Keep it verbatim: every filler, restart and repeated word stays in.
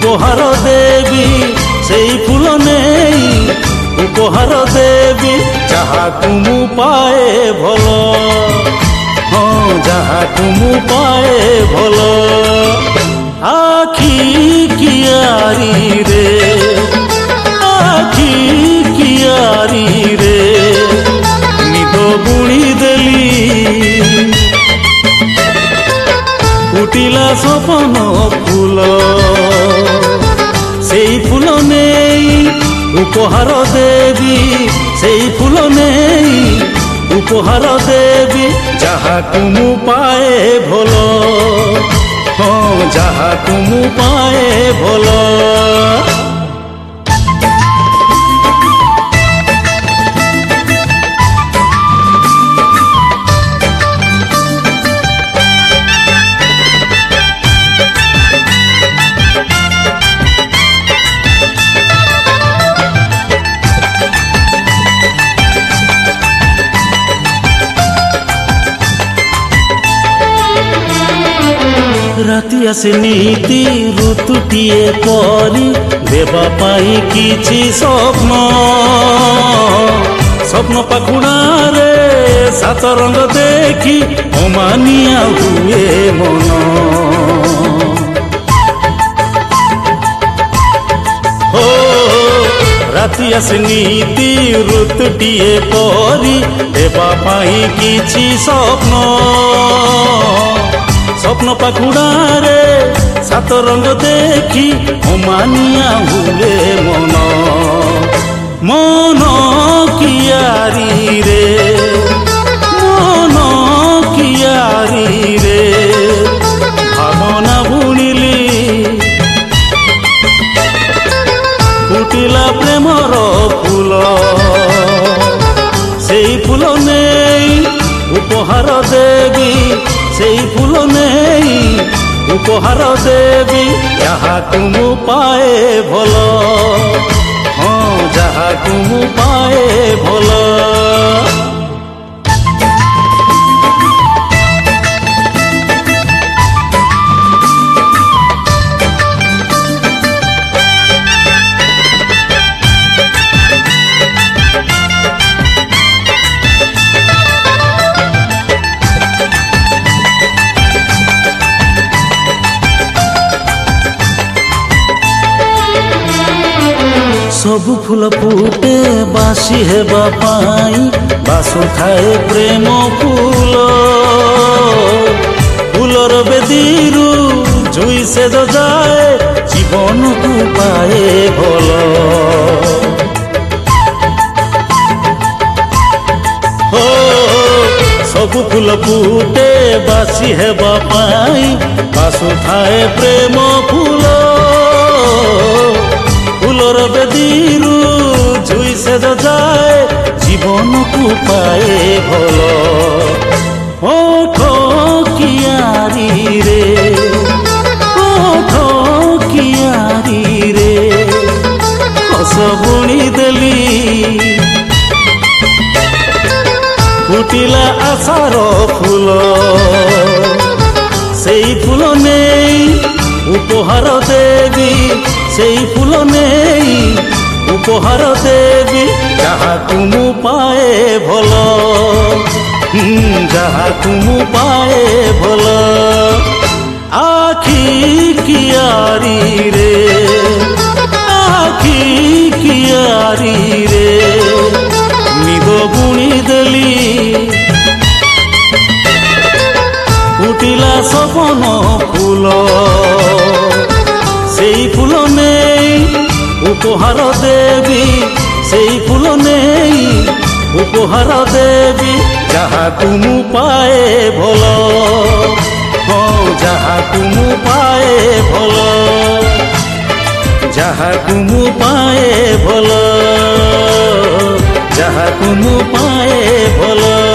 उपहार देवी सेई फूल नेई उपहार देवी जहाकु मु पाए भल हाँ जहाकु मु पाए भल आखि कियारी रे आखि कियारी रे निद बुणी देली फुटिला सपन फूल सेई फूल नेई उपहार देवी सेई फूल नेई उपहार देवी जहाकु मु पाए भल हाँ जहाकु मु पाए भल राति आसे नीति ऋतुटीए परी देवा पाई किछि स्वप्न स्वप्न पाखुड़ारे सात रंग देखी अमानिया हुए मन हो राति आसे नीति ऋतुटीए परी देवा पाई किछि स्वप्न स्वप्न पाखुड़ारे सात रंग देखी अमानिया हुए मन मन कियारी रे मन कियारी रे भावना बुणिली फुटिला प्रेमर फूल सेई फूल नेई उपहार देवी सेई फूल नेई उपहार देवी जहाकु मु पाए भल हाँ जहाकु मु पाए भल सबु फूल फुटे बासी हेबा पाई बासु थाए प्रेम फूल फूलर बेदीरु जुई से जाए जीवन को पाए भल हो सबु फूल फुटे बासी हेबा पाई बासु थाए प्रेम फूल फूलर बेदीरु जुई से जाए जीवन को पाए भल ओठ कियारी रे ओठ कियारी रे हस बुणी देली फुटिला आशार फूल सेई फूल नेई उपहार देवी सेई फूल नेई उपहार देवी जहाकु मु पाए भल जहाकु मु पाए भल आखि कियारी रे आखि कियारी रे निद बुणी देली फुटिला सपन फूल सेई फूल नेई उपहार देवी सेई फूल नेई उपहार देवी जहाकु मु पाए भल हाँ जहाकु मु पाए भल जहाकु मु पाए भल जहाकु मु पाए भल।